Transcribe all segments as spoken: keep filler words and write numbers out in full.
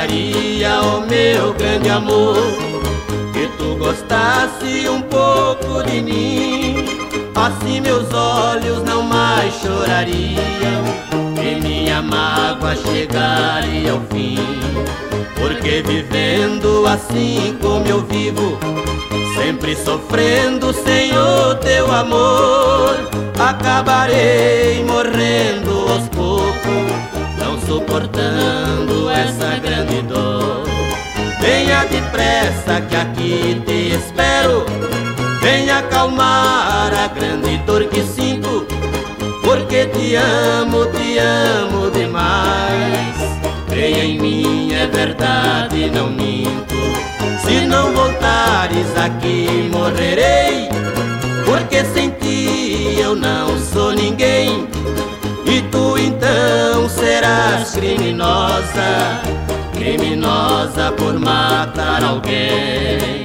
gostaria, oh meu grande amor, que tu gostasse um pouco de mim. Assim meus olhos não mais chorariam e minha mágoa chegaria ao fim. Porque vivendo assim como eu vivo, sempre sofrendo sem o teu amor, acabarei morrendo aos poucos, não suportando essa grande dor. Venha depressa que aqui te espero, venha acalmar a grande dor que sinto, porque te amo, te amo demais. Creia em mim, é verdade, não minto. Se não voltares aqui morrerei, porque sem ti eu não sou ninguém. E tu então serás criminosa, criminosa por matar alguém.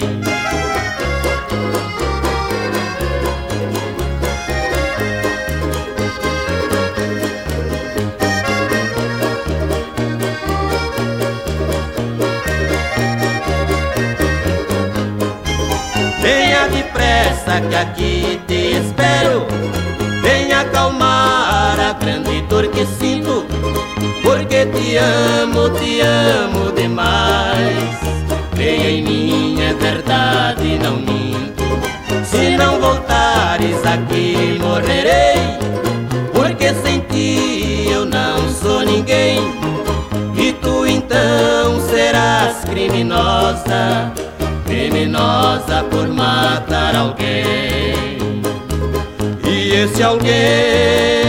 Venha depressa que aqui te espero, venha acalmar a grande dor que sinto, porque te amo, te amo demais. Creia em mim, é verdade, não minto. Se não voltares aqui morrerei, porque sem ti eu não sou ninguém. E tu então serás criminosa, criminosa por matar alguém. E esse alguém